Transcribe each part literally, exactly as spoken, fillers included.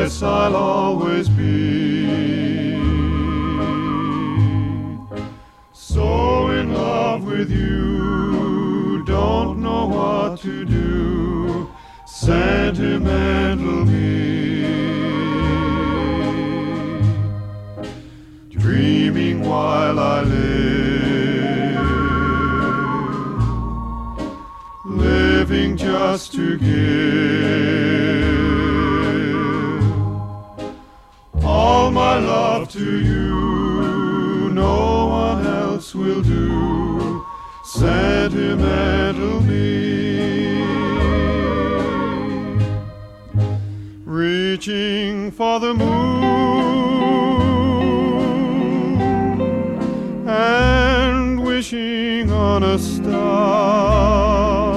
yes, I'll always be. So in love with you, don't know what to do, sentimental me. Dreaming while I live, living just to give all my love to you, no one else will do, sentimental me. Reaching for the moon and wishing on a star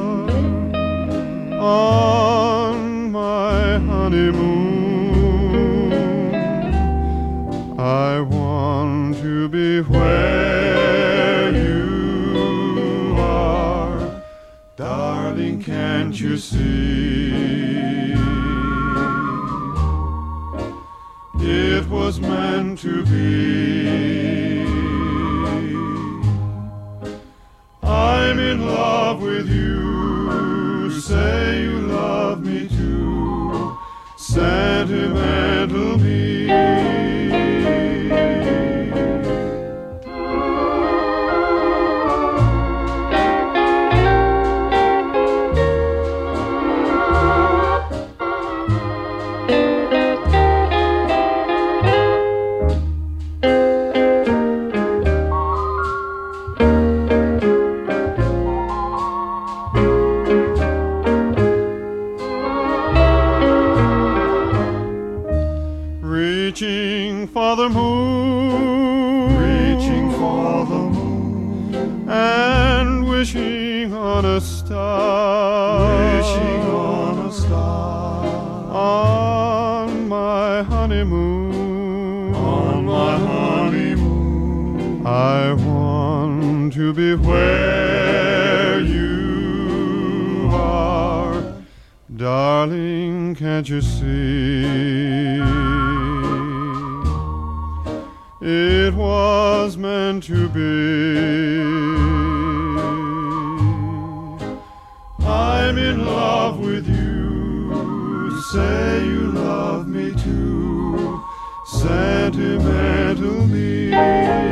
on my honeymoon. I want to be where you are, darling, can't you see? It was meant to be. I'm in love with you, say you love me too, sentimental me. Reaching for the moon, reaching for the moon, and wishing on a star, wishing on a star, on my honeymoon, on my honeymoon. I want to be where you are, darling, can't you see? It was meant to be. I'm in love with you, say you love me too, sentimental me.